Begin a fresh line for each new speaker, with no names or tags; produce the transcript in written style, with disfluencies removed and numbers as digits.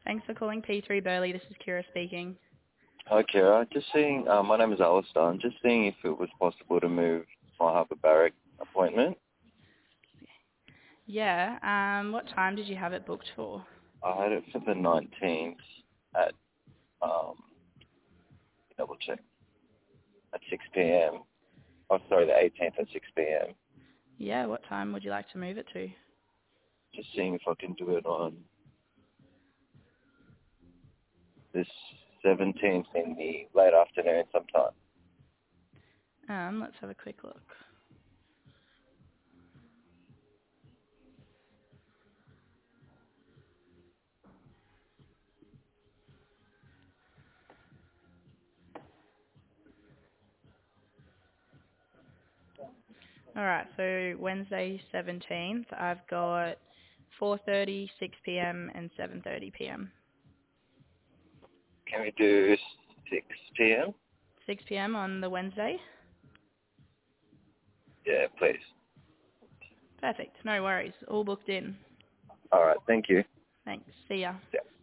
Thanks for calling P3 Burley. This is Kira speaking.
Hi, Kira. Just seeing, my name is Alistair. I'm just seeing if it was possible to move my hyperbaric appointment.
Yeah, what time did you have it booked for?
I had it for the 19th at, um, double check, at 6 p.m. Oh, sorry, the 18th at 6 p.m.
Yeah, what time would you like to move it to?
Just seeing if I can do it on this 17th in the late afternoon sometime.
Let's have a quick look. All right, so Wednesday 17th, I've got 4:30, 6 p.m. and 7:30 p.m.
Can we do 6 p.m.?
6 p.m. on the Wednesday?
Yeah, please.
Perfect, no worries. All booked in.
All right, thank you.
Thanks. See ya.
Yeah.